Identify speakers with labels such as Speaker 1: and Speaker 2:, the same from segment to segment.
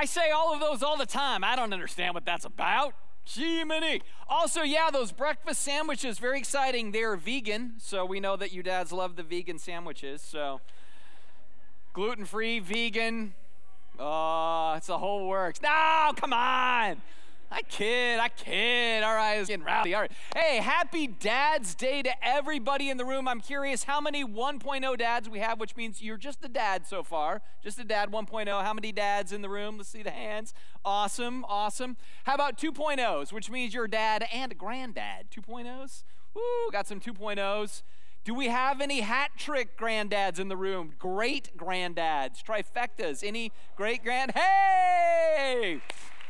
Speaker 1: I say all of those all the time. I don't understand what that's about. Gee-mini. Also, yeah, those breakfast sandwiches, very exciting. They're vegan, so we know that you dads love the vegan sandwiches. So gluten-free, vegan. Oh, it's the whole works. No, come on. I kid. All right, it's getting rowdy. All right. Hey, happy Dad's Day to everybody in the room. I'm curious how many 1.0 dads we have, which means you're just a dad so far. Just a dad 1.0. How many dads in the room? Let's see the hands. Awesome. How about 2.0s, which means you're a dad and a granddad? 2.0s? Woo, got some 2.0s. Do we have any hat trick granddads in the room? Great granddads, trifectas. Any great Hey!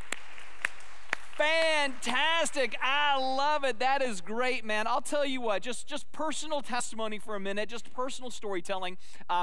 Speaker 1: Fantastic. I love it. That is great, man. I'll tell you what, just personal testimony for a minute, just personal storytelling.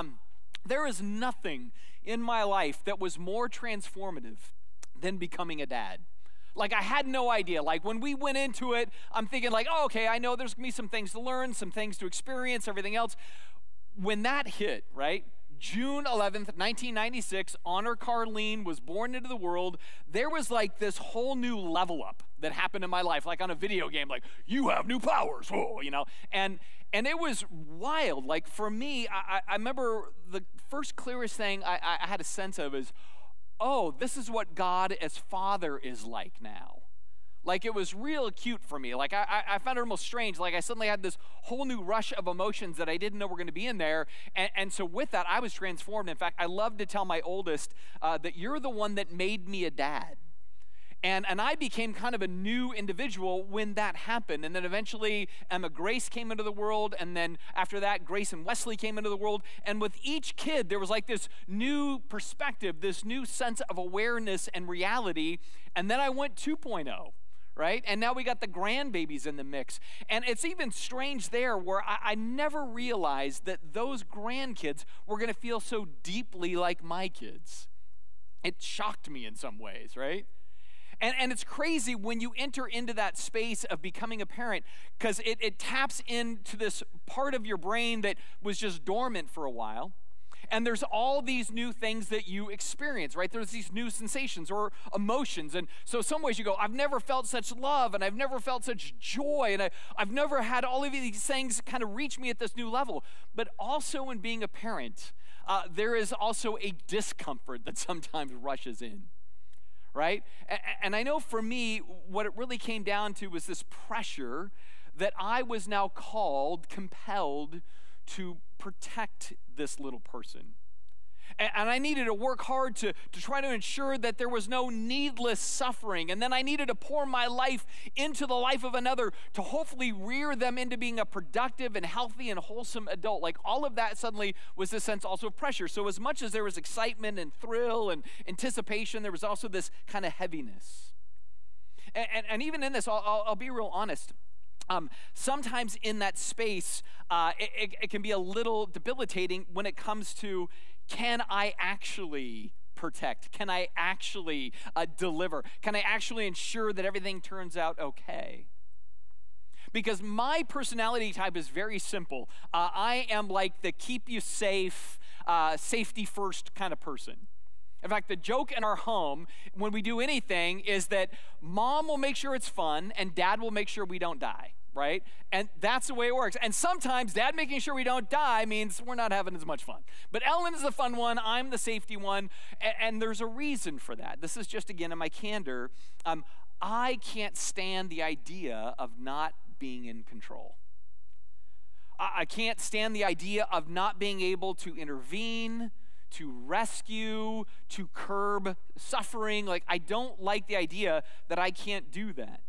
Speaker 1: There is nothing in my life that was more transformative than becoming a dad. Like, I had no idea. Like, when we went into it, I'm thinking like, oh, okay, I know there's going to be some things to learn, some things to experience, everything else. When that hit, right? June 11th, 1996, Honor Carleen was born into the world. There was like this whole new level up that happened in my life, like on a video game, like, you have new powers, whoa, you know? And it was wild. Like, for me, I remember the first clearest thing I had a sense of is, oh, this is what God as Father is like now. Like, it was real acute for me. Like, I found it almost strange. Like, I suddenly had this whole new rush of emotions that I didn't know were going to be in there. And so with that, I was transformed. In fact, I love to tell my oldest that you're the one that made me a dad. And I became kind of a new individual when that happened. And then eventually Emma Grace came into the world. And then after that, Grace and Wesley came into the world. And with each kid, there was like this new perspective, this new sense of awareness and reality. And then I went 2.0. Right? And now we got the grandbabies in the mix. And it's even strange there where I never realized that those grandkids were going to feel so deeply like my kids. It shocked me in some ways, right? And it's crazy when you enter into that space of becoming a parent, because it taps into this part of your brain that was just dormant for a while. And there's all these new things that you experience, right? There's these new sensations or emotions. And so some ways you go, I've never felt such love, and I've never felt such joy, and I've never had all of these things kind of reach me at this new level. But also in being a parent, there is also a discomfort that sometimes rushes in, right? And I know for me, what it really came down to was this pressure that I was now compelled to protect this little person. And I needed to work hard to try to ensure that there was no needless suffering. And then I needed to pour my life into the life of another to hopefully rear them into being a productive and healthy and wholesome adult. Like, all of that suddenly was this sense also of pressure. So as much as there was excitement and thrill and anticipation, there was also this kind of heaviness. And even in this, I'll be real honest. Sometimes in that space, it can be a little debilitating when it comes to, can I actually protect? Can I actually deliver? Can I actually ensure that everything turns out okay? Because my personality type is very simple. I am like the keep you safe, safety first kind of person. In fact, the joke in our home when we do anything is that mom will make sure it's fun and dad will make sure we don't die. Right? And that's the way it works. And sometimes dad making sure we don't die means we're not having as much fun. But Ellen is the fun one. I'm the safety one. And there's a reason for that. This is just, again, in my candor. I can't stand the idea of not being in control. I can't stand the idea of not being able to intervene, to rescue, to curb suffering. Like, I don't like the idea that I can't do that.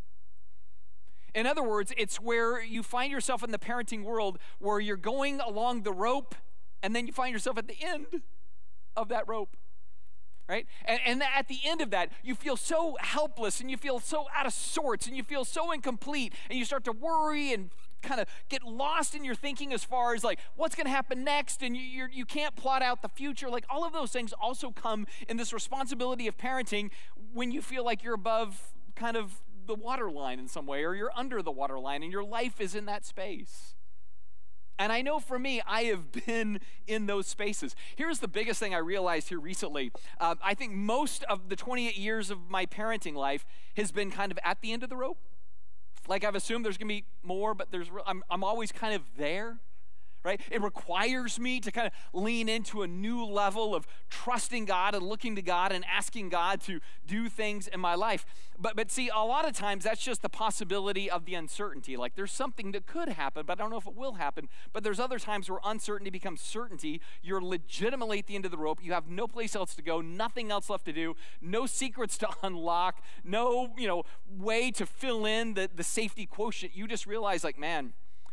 Speaker 1: In other words, it's where you find yourself in the parenting world where you're going along the rope and then you find yourself at the end of that rope, right? And at the end of that, you feel so helpless and you feel so out of sorts and you feel so incomplete and you start to worry and kind of get lost in your thinking as far as like what's going to happen next, and you can't plot out the future. Like, all of those things also come in this responsibility of parenting when you feel like you're above kind of the water line in some way, or you're under the water line and your life is in that space. And I know for me, I have been in those spaces. Here's the biggest thing I realized here recently. I think most of the 28 years of my parenting life has been kind of at the end of the rope. Like I've assumed there's going to be more, but I'm always kind of there. Right? It requires me to kind of lean into a new level of trusting God and looking to God and asking God to do things in my life. But see, a lot of times that's just the possibility of the uncertainty. Like there's something that could happen, but I don't know if it will happen. But there's other times where uncertainty becomes certainty. You're legitimately at the end of the rope. You have no place else to go, nothing else left to do, no secrets to unlock, no, way to fill in the safety quotient. You just realize like, man,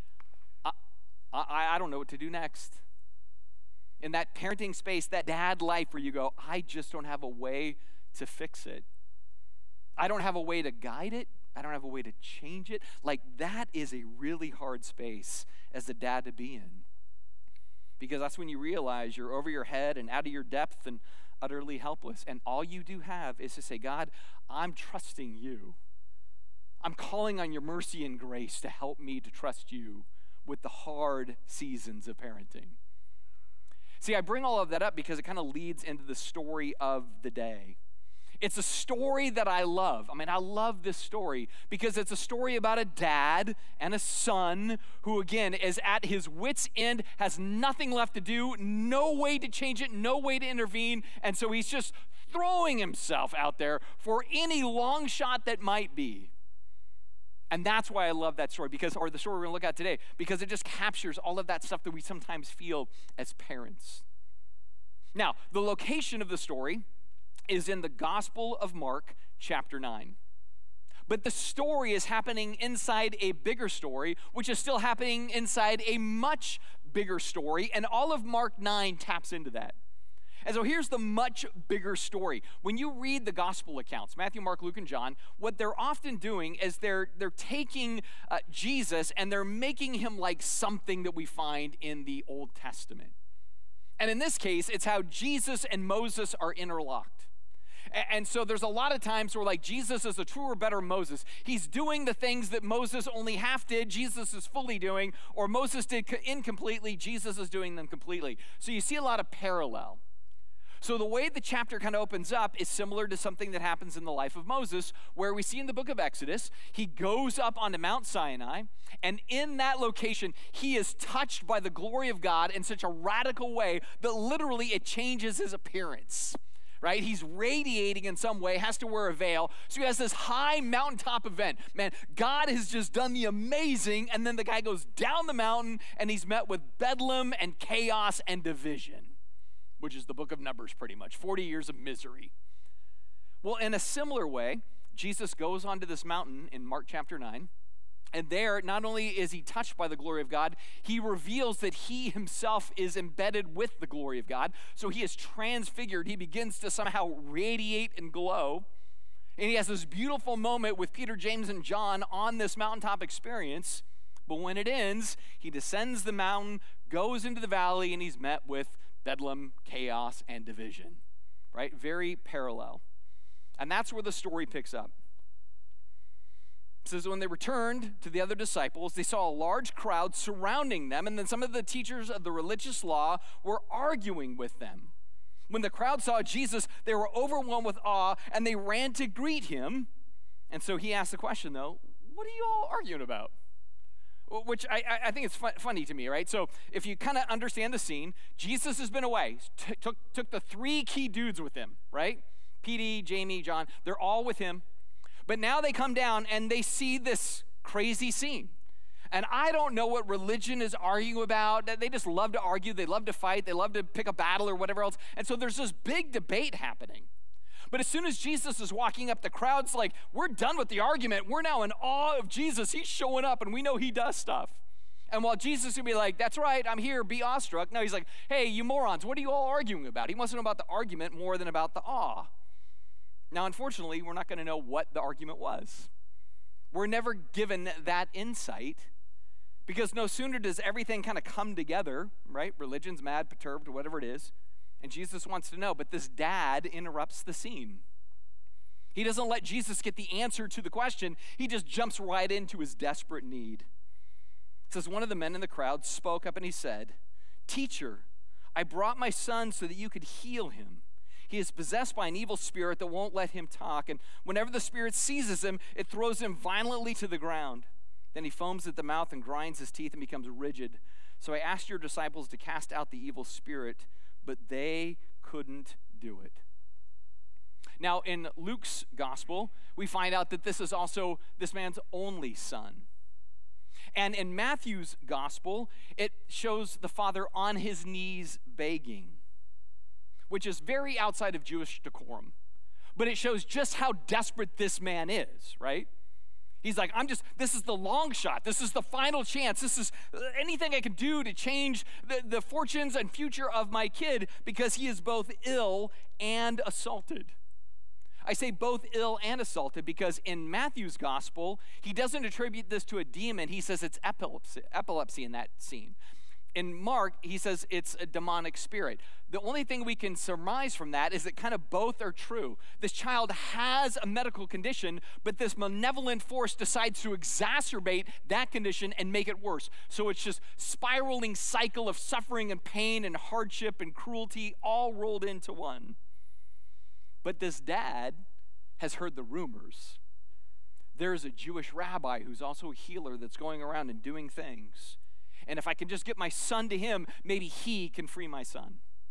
Speaker 1: I don't know what to do next. In that parenting space, that dad life where you go, I just don't have a way to fix it. I don't have a way to guide it. I don't have a way to change it. Like that is a really hard space as a dad to be in. Because that's when you realize you're over your head and out of your depth and utterly helpless. And all you do have is to say, God, I'm trusting you. I'm calling on your mercy and grace to help me to trust you with the hard seasons of parenting. See, I bring all of that up because it kind of leads into the story of the day. It's a story that I love. I mean, I love this story because it's a story about a dad and a son who, again, is at his wit's end, has nothing left to do, no way to change it, no way to intervene, and so he's just throwing himself out there for any long shot that might be. And that's why I love that story, or the story we're going to look at today, because it just captures all of that stuff that we sometimes feel as parents. Now, the location of the story is in the Gospel of Mark, chapter 9. But the story is happening inside a bigger story, which is still happening inside a much bigger story, and all of Mark 9 taps into that. And so here's the much bigger story. When you read the gospel accounts, Matthew, Mark, Luke, and John, what they're often doing is they're taking Jesus and they're making him like something that we find in the Old Testament. And in this case, it's how Jesus and Moses are interlocked. And so there's a lot of times where like Jesus is a truer, better Moses. He's doing the things that Moses only half did, Jesus is fully doing, or Moses did incompletely, Jesus is doing them completely. So you see a lot of parallel. So the way the chapter kind of opens up is similar to something that happens in the life of Moses, where we see in the book of Exodus, he goes up onto Mount Sinai, and in that location, he is touched by the glory of God in such a radical way that literally it changes his appearance, right? He's radiating in some way, has to wear a veil, so he has this high mountaintop event. Man, God has just done the amazing, and then the guy goes down the mountain, and he's met with bedlam and chaos and division, which is the book of Numbers pretty much, 40 years of misery. Well, in a similar way, Jesus goes onto this mountain in Mark chapter 9, and there, not only is he touched by the glory of God, he reveals that he himself is embedded with the glory of God. So he is transfigured. He begins to somehow radiate and glow. And he has this beautiful moment with Peter, James, and John on this mountaintop experience. But when it ends, he descends the mountain, goes into the valley, and he's met with bedlam, chaos, and division, right? Very parallel. And that's where the story picks up. It says, when they returned to the other disciples, they saw a large crowd surrounding them, and then some of the teachers of the religious law were arguing with them. When the crowd saw Jesus, they were overwhelmed with awe, and they ran to greet him. And so he asked the question, though, what are you all arguing about? Which I think it's funny to me, right? So if you kind of understand the scene, Jesus has been away, took the three key dudes with him, right? PD, Jamie, John, they're all with him. But now they come down and they see this crazy scene. And I don't know what religion is arguing about. They just love to argue. They love to fight. They love to pick a battle or whatever else. And so there's this big debate happening. But as soon as Jesus is walking up, the crowd's like, we're done with the argument. We're now in awe of Jesus. He's showing up, and we know he does stuff. And while Jesus would be like, that's right, I'm here, be awestruck. No, he's like, hey, you morons, what are you all arguing about? He wants to know about the argument more than about the awe. Now, unfortunately, we're not going to know what the argument was. We're never given that insight, because no sooner does everything kind of come together, right? Religion's mad, perturbed, whatever it is. And Jesus wants to know, but this dad interrupts the scene. He doesn't let Jesus get the answer to the question. He just jumps right into his desperate need. It says, one of the men in the crowd spoke up and he said, "Teacher, I brought my son so that you could heal him. He is possessed by an evil spirit that won't let him talk, and whenever the spirit seizes him, it throws him violently to the ground. Then he foams at the mouth and grinds his teeth and becomes rigid. So I asked your disciples to cast out the evil spirit, but they couldn't do it." Now, in Luke's gospel, we find out that this is also this man's only son. And in Matthew's gospel, it shows the father on his knees begging, which is very outside of Jewish decorum. But it shows just how desperate this man is, right? He's like, this is the long shot. This is the final chance. This is anything I can do to change the fortunes and future of my kid, because he is both ill and assaulted. I say both ill and assaulted because in Matthew's gospel, he doesn't attribute this to a demon. He says it's epilepsy in that scene. In Mark, he says it's a demonic spirit. The only thing we can surmise from that is that kind of both are true. This child has a medical condition, but this malevolent force decides to exacerbate that condition and make it worse. So it's just spiraling cycle of suffering and pain and hardship and cruelty all rolled into one. But this dad has heard the rumors. There's a Jewish rabbi who's also a healer that's going around and doing things. And if I can just get my son to him, maybe he can free my son.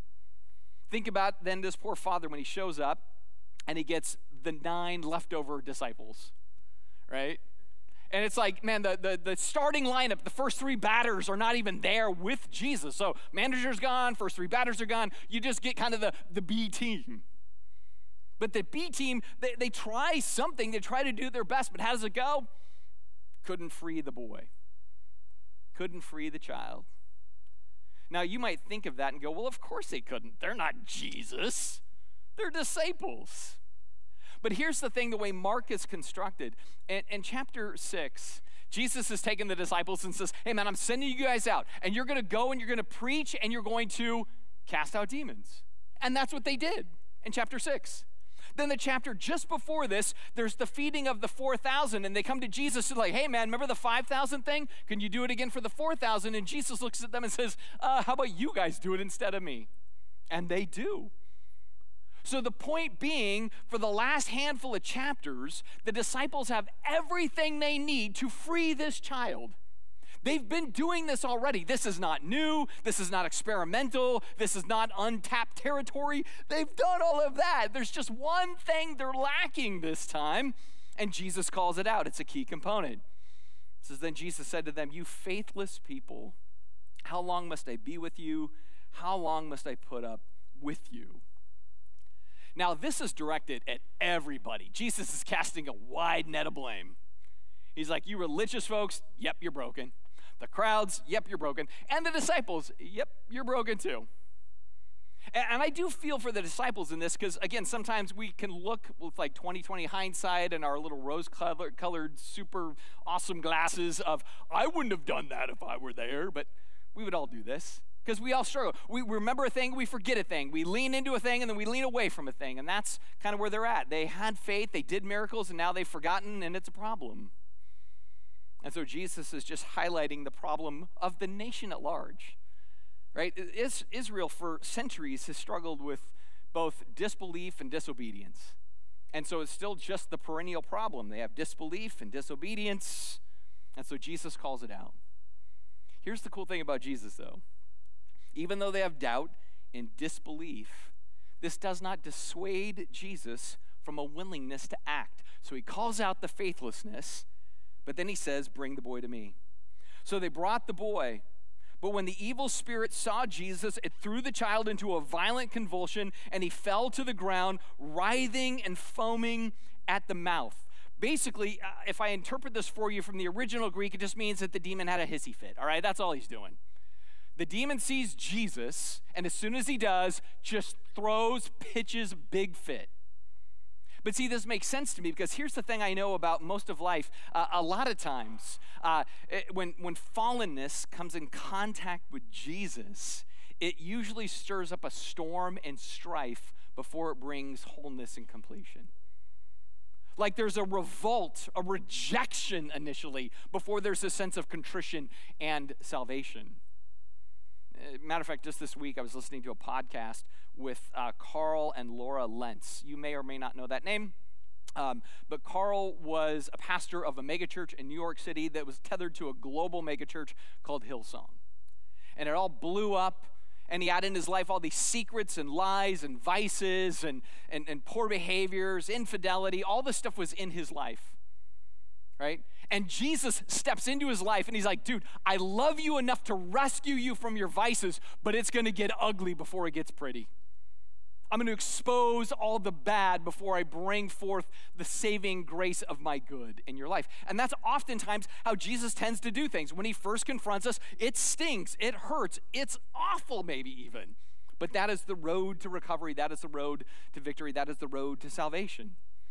Speaker 1: Think about then this poor father when he shows up and he gets the 9 leftover disciples, right? And it's like, man, the starting lineup, the first 3 batters are not even there with Jesus. So manager's gone, first 3 batters are gone. You just get kind of the B team. But the B team, they try something. They try to do their best. But how does it go? Couldn't free the boy. Couldn't free the child. Now, you might think of that and go, well, of course they couldn't. They're not Jesus. They're disciples. But here's the thing, the way Mark is constructed. In chapter 6, Jesus has taken the disciples and says, hey, man, I'm sending you guys out. And you're going to go and you're going to preach and you're going to cast out demons. And that's what they did in chapter 6. Then the chapter just before this, there's the feeding of the 4,000, and they come to Jesus and like, hey man, remember the 5,000 thing? Can you do it again for the 4,000? And Jesus looks at them and says, how about you guys do it instead of me? And they do. So the point being, for the last handful of chapters, the disciples have everything they need to free this child. They've been doing this already. This is not new. This is not experimental. This is not untapped territory. They've done all of that. There's just one thing they're lacking this time, and Jesus calls it out. It's a key component. It says, then Jesus said to them, you faithless people, how long must I be with you? How long must I put up with you? Now, this is directed at everybody. Jesus is casting a wide net of blame. He's like, you religious folks, yep, you're broken. The crowds, yep, you're broken. And the disciples, yep, you're broken too. And I do feel for the disciples in this because, again, sometimes we can look with like 20/20 hindsight and our little rose-colored, super awesome glasses of, I wouldn't have done that if I were there, but we would all do this because we all struggle. We remember a thing, we forget a thing. We lean into a thing, and then we lean away from a thing, and that's kind of where they're at. They had faith, they did miracles, and now they've forgotten, and it's a problem. And so Jesus is just highlighting the problem of the nation at large, right? Israel for centuries has struggled with both disbelief and disobedience. And so it's still just the perennial problem. They have disbelief and disobedience, and so Jesus calls it out. Here's the cool thing about Jesus, though. Even though they have doubt and disbelief, this does not dissuade Jesus from a willingness to act. So he calls out the faithlessness, but then he says, bring the boy to me. So they brought the boy. But when the evil spirit saw Jesus, it threw the child into a violent convulsion, and he fell to the ground, writhing and foaming at the mouth. Basically, if I interpret this for you from the original Greek, it just means that the demon had a hissy fit, all right? That's all he's doing. The demon sees Jesus, and as soon as he does, just pitches a big fit. But see, this makes sense to me because here's the thing I know about most of life. A lot of times, when fallenness comes in contact with Jesus, it usually stirs up a storm and strife before it brings wholeness and completion. Like there's a revolt, a rejection initially, before there's a sense of contrition and salvation. Matter of fact, just this week I was listening to a podcast with Carl and Laura Lentz. You may or may not know that name. But Carl was a pastor of a megachurch in New York City that was tethered to a global megachurch called Hillsong. And it all blew up, and he had in his life all these secrets and lies and vices and poor behaviors, infidelity. All this stuff was in his life, right? And Jesus steps into his life, and he's like, dude, I love you enough to rescue you from your vices, but it's going to get ugly before it gets pretty. I'm going to expose all the bad before I bring forth the saving grace of my good in your life. And that's oftentimes how Jesus tends to do things. When he first confronts us, it stings, it hurts, it's awful maybe even. But that is the road to recovery. That is the road to victory. That is the road to salvation.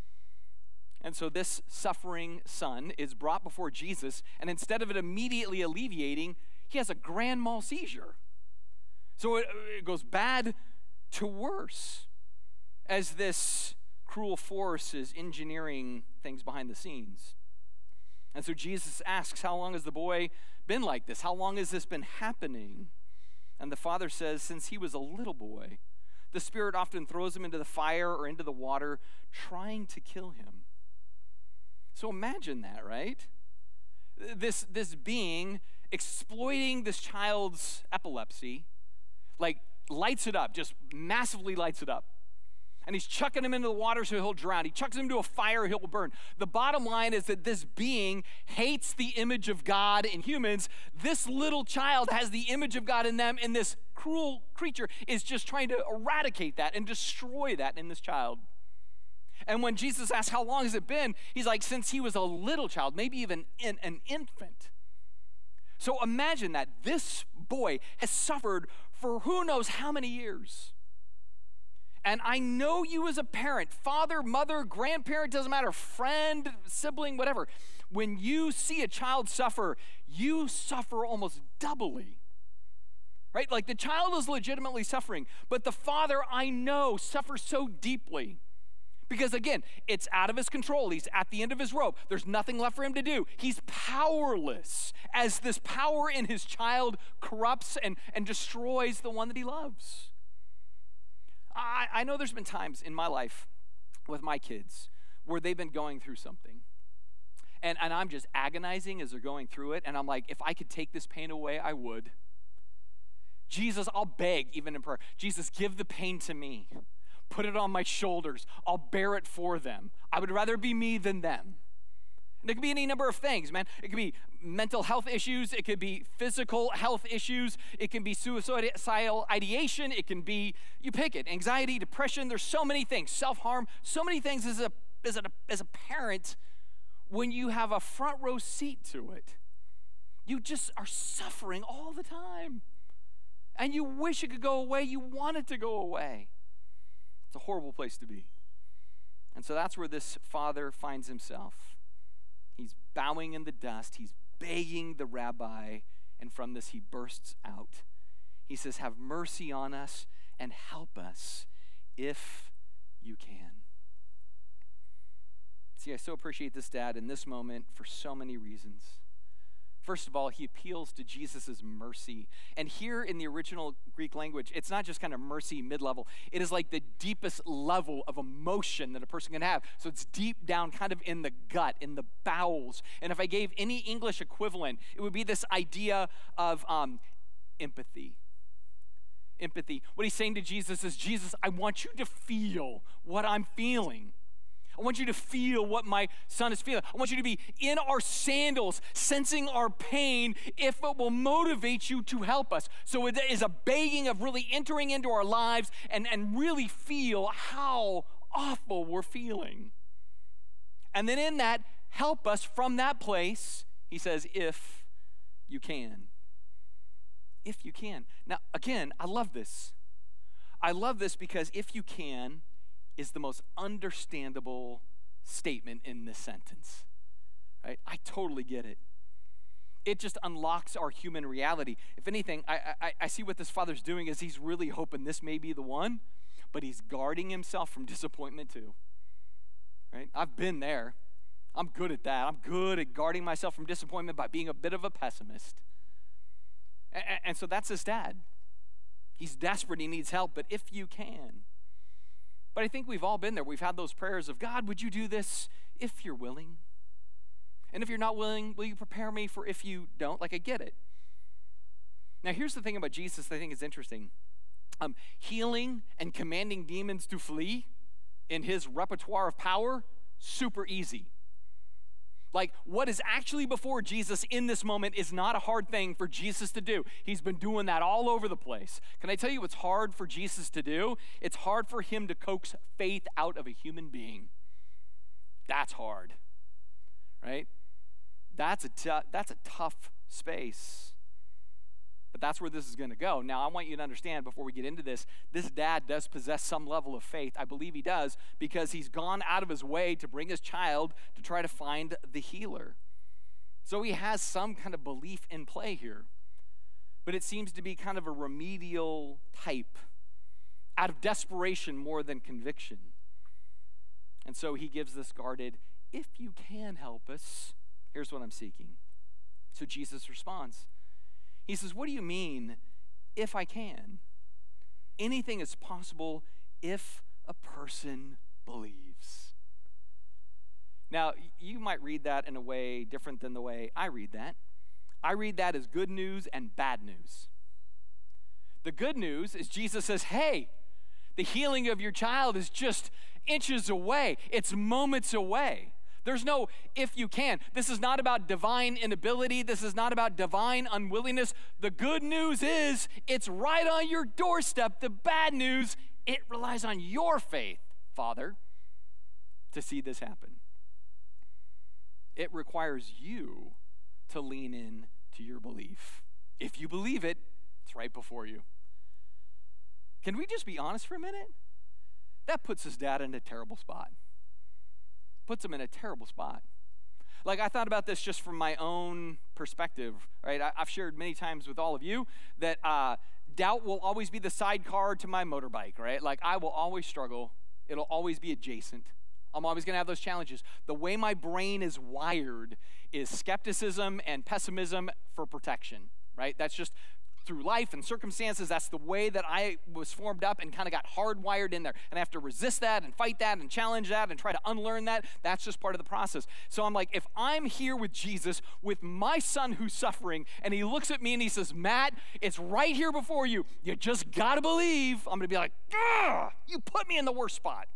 Speaker 1: And so this suffering son is brought before Jesus, and instead of it immediately alleviating, he has a grand mal seizure. So it goes bad to worse as this cruel force is engineering things behind the scenes. And so Jesus asks, how long has the boy been like this? How long has this been happening? And the father says, since he was a little boy, the Spirit often throws him into the fire or into the water, trying to kill him. So imagine that, right? This being exploiting this child's epilepsy, like lights it up, just massively lights it up. And he's chucking him into the water so he'll drown. He chucks him into a fire, he'll burn. The bottom line is that this being hates the image of God in humans. This little child has the image of God in them, and this cruel creature is just trying to eradicate that and destroy that in this child. And when Jesus asks, how long has it been? He's like, since he was a little child, maybe even an infant. So imagine that this boy has suffered for who knows how many years. And I know you as a parent, father, mother, grandparent, doesn't matter, friend, sibling, whatever. When you see a child suffer, you suffer almost doubly. Right? Like the child is legitimately suffering, but the father, I know, suffers so deeply. Because again, it's out of his control. He's at the end of his rope. There's nothing left for him to do. He's powerless as this power in his child corrupts and destroys the one that he loves. I know there's been times in my life with my kids where they've been going through something. And I'm just agonizing as they're going through it. And I'm like, if I could take this pain away, I would. Jesus, I'll beg even in prayer. Jesus, give the pain to me. Put it on my shoulders. I'll bear it for them. I would rather be me than them. And it could be any number of things, man. It could be mental health issues. It could be physical health issues. It can be suicidal ideation. It can be, you pick it, anxiety, depression. There's so many things. Self-harm. So many things as a parent when you have a front row seat to it. You just are suffering all the time. And you wish it could go away. You want it to go away. It's a horrible place to be. And so that's where this father finds himself. He's bowing in the dust. He's begging the rabbi. And from this, he bursts out. He says, have mercy on us and help us if you can. See, I so appreciate this dad in this moment for so many reasons. First of all, he appeals to Jesus' mercy. And here in the original Greek language, it's not just kind of mercy mid-level. It is like the deepest level of emotion that a person can have. So it's deep down, kind of in the gut, in the bowels. And if I gave any English equivalent, it would be this idea of empathy. Empathy. What he's saying to Jesus is, Jesus, I want you to feel what I'm feeling. I want you to feel what my son is feeling. I want you to be in our sandals, sensing our pain, if it will motivate you to help us. So it is a begging of really entering into our lives and really feel how awful we're feeling. And then in that, help us from that place, he says, if you can. If you can. Now, again, I love this. I love this because if you can is the most understandable statement in this sentence, right? I totally get it. It just unlocks our human reality. If anything, I see what this father's doing is he's really hoping this may be the one, but he's guarding himself from disappointment too, right? I've been there. I'm good at that. I'm good at guarding myself from disappointment by being a bit of a pessimist. And so that's his dad. He's desperate. He needs help, but if you can. But I think we've all been there. We've had those prayers of, God, would you do this if you're willing? And if you're not willing, will you prepare me for if you don't? Like, I get it. Now, here's the thing about Jesus that I think is interesting. Healing and commanding demons to flee in his repertoire of power, super easy. Like, what is actually before Jesus in this moment is not a hard thing for Jesus to do. He's been doing that all over the place. Can I tell you what's hard for Jesus to do? It's hard for him to coax faith out of a human being. That's hard, right? That's a tough space. But that's where this is going to go. Now, I want you to understand before we get into this dad does possess some level of faith. I believe he does because he's gone out of his way to bring his child to try to find the healer. So he has some kind of belief in play here. But it seems to be kind of a remedial type, out of desperation more than conviction. And so he gives this guarded, if you can help us, here's what I'm seeking. So Jesus responds. He says, what do you mean, if I can? Anything is possible if a person believes. Now, you might read that in a way different than the way I read that. I read that as good news and bad news. The good news is Jesus says, hey, the healing of your child is just inches away. It's moments away. There's no if you can. This is not about divine inability. This is not about divine unwillingness. The good news is it's right on your doorstep. The bad news, it relies on your faith, Father, to see this happen. It requires you to lean in to your belief. If you believe it, it's right before you. Can we just be honest for a minute? That puts his dad in a terrible spot. Puts him in a terrible spot. Like, I thought about this just from my own perspective, right? I've shared many times with all of you that doubt will always be the sidecar to my motorbike, right? Like, I will always struggle. It'll always be adjacent. I'm always going to have those challenges. The way my brain is wired is skepticism and pessimism for protection, right? That's just through life and circumstances, that's the way that I was formed up and kind of got hardwired in there. And I have to resist that and fight that and challenge that and try to unlearn that. That's just part of the process. So I'm like, if I'm here with Jesus, with my son who's suffering, and he looks at me and he says, Matt, it's right here before you. You just got to believe. I'm going to be like, you put me in the worst spot.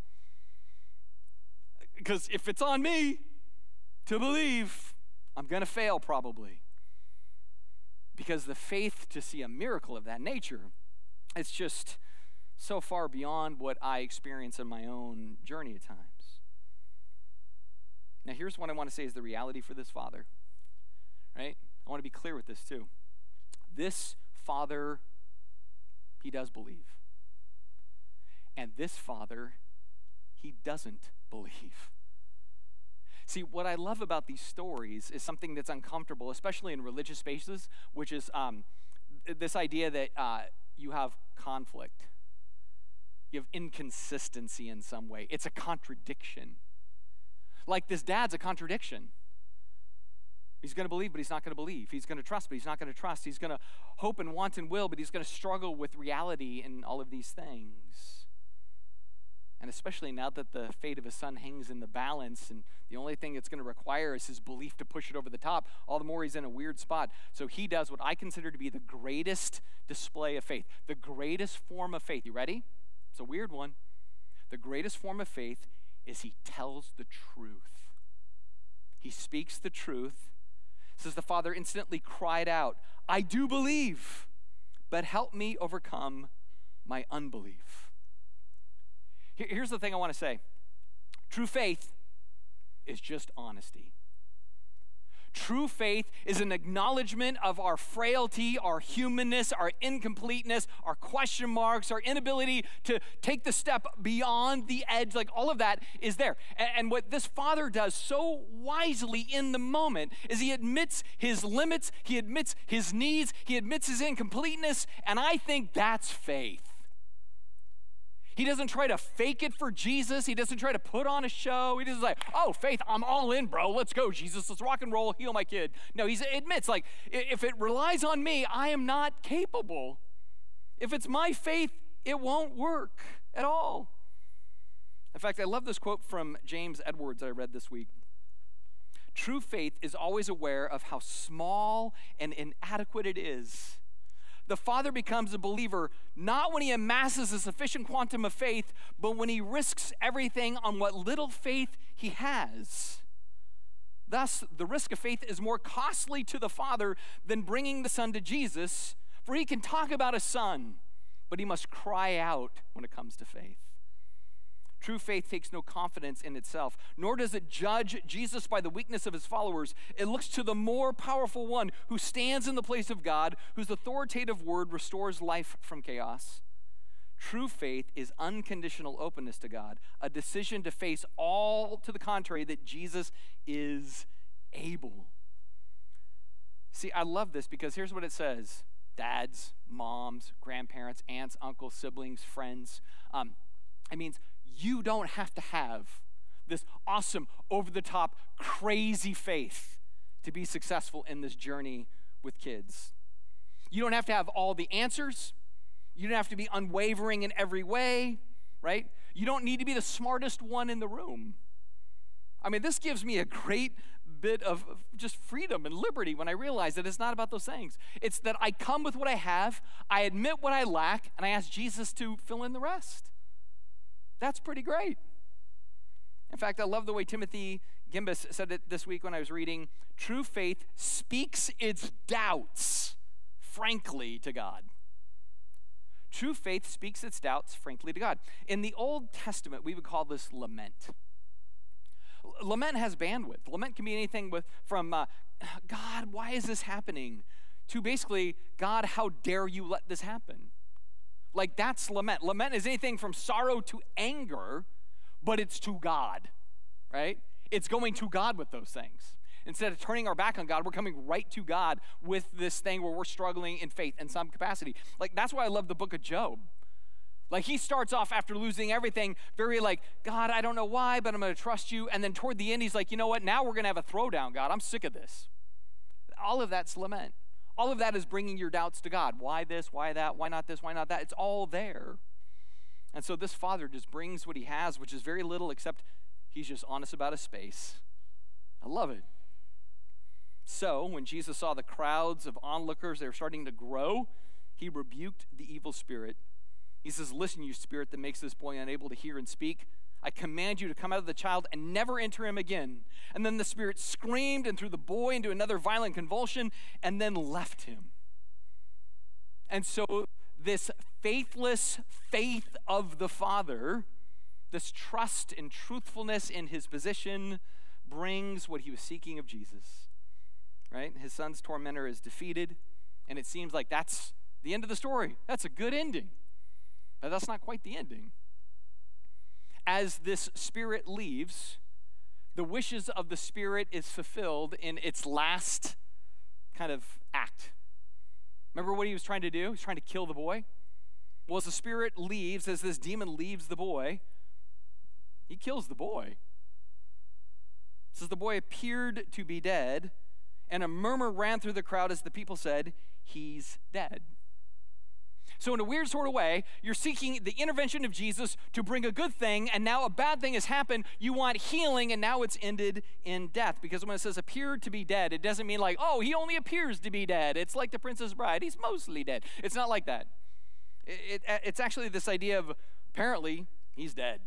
Speaker 1: Because if it's on me to believe, I'm going to fail probably. Because the faith to see a miracle of that nature, it's just so far beyond what I experience in my own journey at times. Now, here's what I want to say is the reality for this father, right? I want to be clear with this too. This father, he does believe. And this father, he doesn't believe. See, what I love about these stories is something that's uncomfortable, especially in religious spaces, which is this idea that you have conflict. You have inconsistency in some way. It's a contradiction. Like this dad's a contradiction. He's going to believe, but he's not going to believe. He's going to trust, but he's not going to trust. He's going to hope and want and will, but he's going to struggle with reality and all of these things. And especially now that the fate of his son hangs in the balance and the only thing it's going to require is his belief to push it over the top, all the more he's in a weird spot. So he does what I consider to be the greatest display of faith, the greatest form of faith. You ready? It's a weird one. The greatest form of faith is he tells the truth. He speaks the truth. It says the father instantly cried out, I do believe, but help me overcome my unbelief. Here's the thing I want to say. True faith is just honesty. True faith is an acknowledgement of our frailty, our humanness, our incompleteness, our question marks, our inability to take the step beyond the edge. Like all of that is there. And what this father does so wisely in the moment is he admits his limits, he admits his needs, he admits his incompleteness, and I think that's faith. He doesn't try to fake it for Jesus. He doesn't try to put on a show. He doesn't like, oh, faith, I'm all in, bro. Let's go, Jesus. Let's rock and roll, heal my kid. No, he admits, like, if it relies on me, I am not capable. If it's my faith, it won't work at all. In fact, I love this quote from James Edwards that I read this week. True faith is always aware of how small and inadequate it is. The father becomes a believer not when he amasses a sufficient quantum of faith, but when he risks everything on what little faith he has. Thus, the risk of faith is more costly to the father than bringing the son to Jesus, for he can talk about a son, but he must cry out when it comes to faith. True faith takes no confidence in itself, nor does it judge Jesus by the weakness of his followers. It looks to the more powerful one who stands in the place of God, whose authoritative word restores life from chaos. True faith is unconditional openness to God, a decision to face all to the contrary that Jesus is able. See, I love this because here's what it says. Dads, moms, grandparents, aunts, uncles, siblings, friends. It means you don't have to have this awesome, over-the-top, crazy faith to be successful in this journey with kids. You don't have to have all the answers. You don't have to be unwavering in every way, right? You don't need to be the smartest one in the room. I mean, this gives me a great bit of just freedom and liberty when I realize that it's not about those things. It's that I come with what I have, I admit what I lack, and I ask Jesus to fill in the rest. That's pretty great. In fact, I love the way Timothy Gimbus said it this week when I was reading. True faith speaks its doubts frankly to God. True faith speaks its doubts frankly to God. In the Old Testament, we would call this lament. Lament has bandwidth. Lament can be anything from God, why is this happening? To basically, God, how dare you let this happen? Like, that's lament. Lament is anything from sorrow to anger, but it's to God, right? It's going to God with those things. Instead of turning our back on God, we're coming right to God with this thing where we're struggling in faith in some capacity. Like, that's why I love the book of Job. Like, he starts off after losing everything very like, God, I don't know why, but I'm going to trust you. And then toward the end, he's like, you know what? Now we're going to have a throwdown, God. I'm sick of this. All of that's lament. All of that is bringing your doubts to God. Why this? Why that? Why not this? Why not that? It's all there. And so this father just brings what he has, which is very little, except he's just honest about his space. I love it. So when Jesus saw the crowds of onlookers, they were starting to grow, he rebuked the evil spirit. He says, listen, you spirit that makes this boy unable to hear and speak, I command you to come out of the child and never enter him again. And then the spirit screamed and threw the boy into another violent convulsion and then left him. And so this faithless faith of the father, this trust and truthfulness in his position, brings what he was seeking of Jesus, right? His son's tormentor is defeated, and it seems like that's the end of the story. That's a good ending. But that's not quite the ending. As this spirit leaves, the wishes of the spirit is fulfilled in its last kind of act. Remember what he was trying to do? He was trying to kill the boy. Well, as the spirit leaves, as this demon leaves the boy, he kills the boy. It says the boy appeared to be dead, and a murmur ran through the crowd as the people said, he's dead. So in a weird sort of way, you're seeking the intervention of Jesus to bring a good thing, and now a bad thing has happened. You want healing, and now it's ended in death. Because when it says appeared to be dead, it doesn't mean like, oh, he only appears to be dead. It's like the Princess Bride. He's mostly dead. It's not like that. It's actually this idea of apparently he's dead.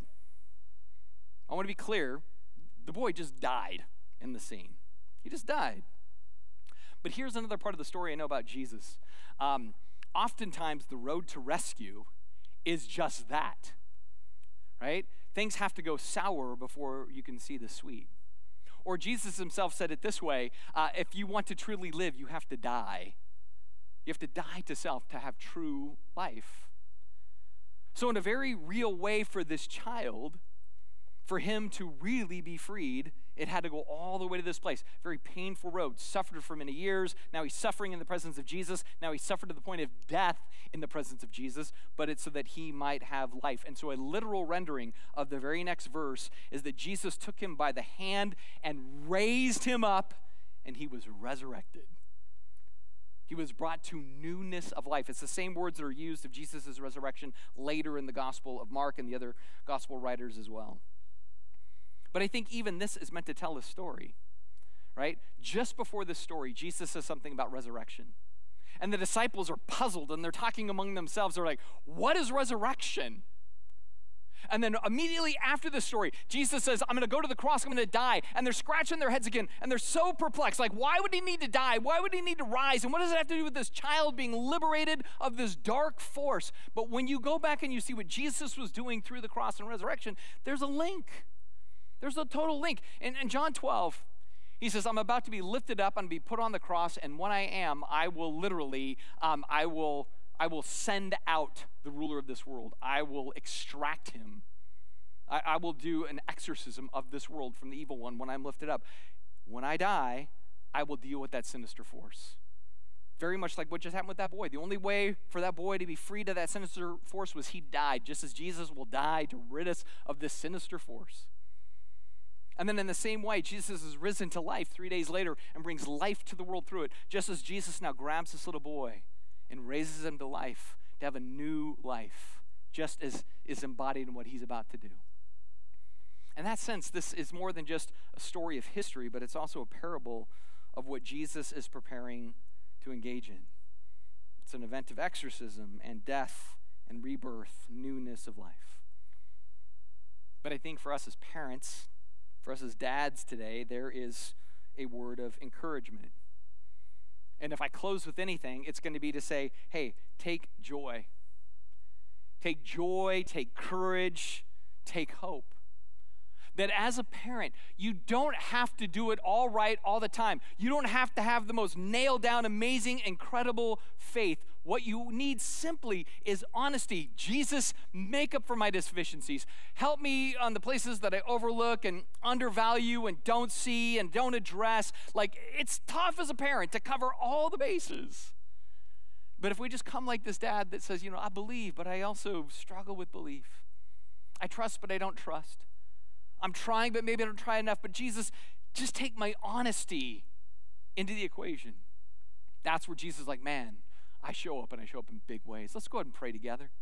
Speaker 1: I want to be clear. The boy just died in the scene. He just died. But here's another part of the story I know about Jesus. Oftentimes, the road to rescue is just that, right? Things have to go sour before you can see the sweet. Or Jesus himself said it this way, if you want to truly live, you have to die. You have to die to self to have true life. So in a very real way for this child, For him to really be freed, it had to go all the way to this place. Very painful road. Suffered for many years. Now he's suffering in the presence of Jesus. Now he's suffered to the point of death in the presence of Jesus, but it's so that he might have life. And so a literal rendering of the very next verse is that Jesus took him by the hand and raised him up, and he was resurrected. He was brought to newness of life. It's the same words that are used of Jesus' resurrection later in the Gospel of Mark and the other Gospel writers as well. But I think even this is meant to tell a story, right? Just before this story, Jesus says something about resurrection. And the disciples are puzzled, and they're talking among themselves. They're like, what is resurrection? And then immediately after the story, Jesus says, I'm going to go to the cross, I'm going to die. And they're scratching their heads again, and they're so perplexed. Like, why would he need to die? Why would he need to rise? And what does it have to do with this child being liberated of this dark force? But when you go back and you see what Jesus was doing through the cross and resurrection, there's a link. There's a total link. In John 12, he says, I'm about to be lifted up and be put on the cross, and when I am, I will literally, I will send out the ruler of this world. I will extract him. I will do an exorcism of this world from the evil one when I'm lifted up. When I die, I will deal with that sinister force. Very much like what just happened with that boy. The only way for that boy to be freed of that sinister force was he died, just as Jesus will die to rid us of this sinister force. And then in the same way, Jesus is risen to life 3 days later and brings life to the world through it, just as Jesus now grabs this little boy and raises him to life, to have a new life, just as is embodied in what he's about to do. In that sense, this is more than just a story of history, but it's also a parable of what Jesus is preparing to engage in. It's an event of exorcism and death and rebirth, newness of life. But I think for us as parents, for us as dads today, there is a word of encouragement. And if I close with anything, it's going to be to say, hey, take joy. Take joy, take courage, take hope. That as a parent, you don't have to do it all right all the time. You don't have to have the most nailed down, amazing, incredible faith. What you need simply is honesty. Jesus, make up for my deficiencies. Help me on the places that I overlook and undervalue and don't see and don't address. Like, it's tough as a parent to cover all the bases. But if we just come like this dad that says, I believe, but I also struggle with belief. I trust, but I don't trust. I'm trying, but maybe I don't try enough. But Jesus, just take my honesty into the equation. That's where Jesus is like, man, I show up, and I show up in big ways. Let's go ahead and pray together.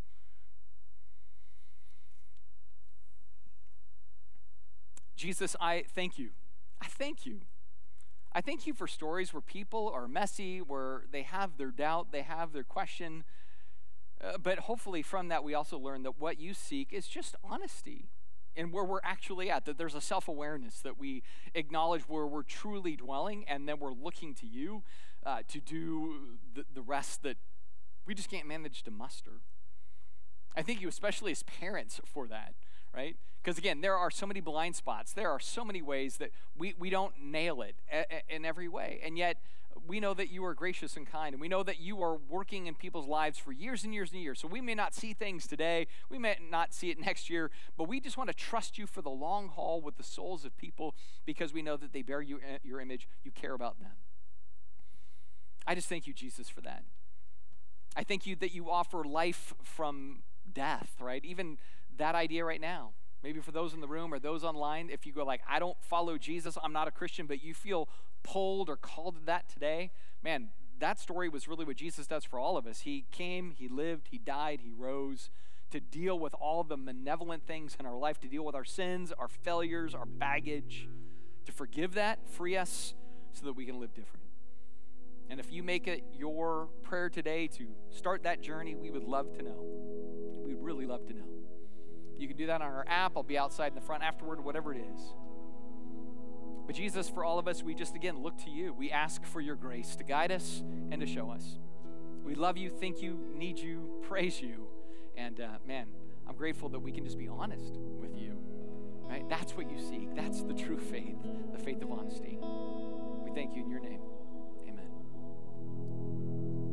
Speaker 1: Jesus, I thank you. I thank you. I thank you for stories where people are messy, where they have their doubt, they have their question. But hopefully from that, we also learn that what you seek is just honesty. And where we're actually at, that there's a self-awareness, that we acknowledge where we're truly dwelling, and then we're looking to you to do the rest that we just can't manage to muster. I thank you especially as parents for that, right? Because again, there are so many blind spots. There are so many ways that we don't nail it in every way. And yet, we know that you are gracious and kind, and we know that you are working in people's lives for years and years and years. So we may not see things today, we may not see it next year, but we just want to trust you for the long haul with the souls of people because we know that they bear your image, you care about them. I just thank you, Jesus, for that. I thank you that you offer life from death, right? Even that idea right now. Maybe for those in the room or those online, if you go like, I don't follow Jesus, I'm not a Christian, but you feel pulled or called to that today, man, that story was really what Jesus does for all of us. He came, he lived, he died, he rose to deal with all the malevolent things in our life, to deal with our sins, our failures, our baggage, to forgive that, free us so that we can live different. And if you make it your prayer today to start that journey, we would love to know. We'd really love to know. You can do that on our app. I'll be outside in the front afterward, whatever it is. But Jesus, for all of us, we just, again, look to you. We ask for your grace to guide us and to show us. We love you, thank you, need you, praise you. And man, I'm grateful that we can just be honest with you. Right? That's what you seek. That's the true faith.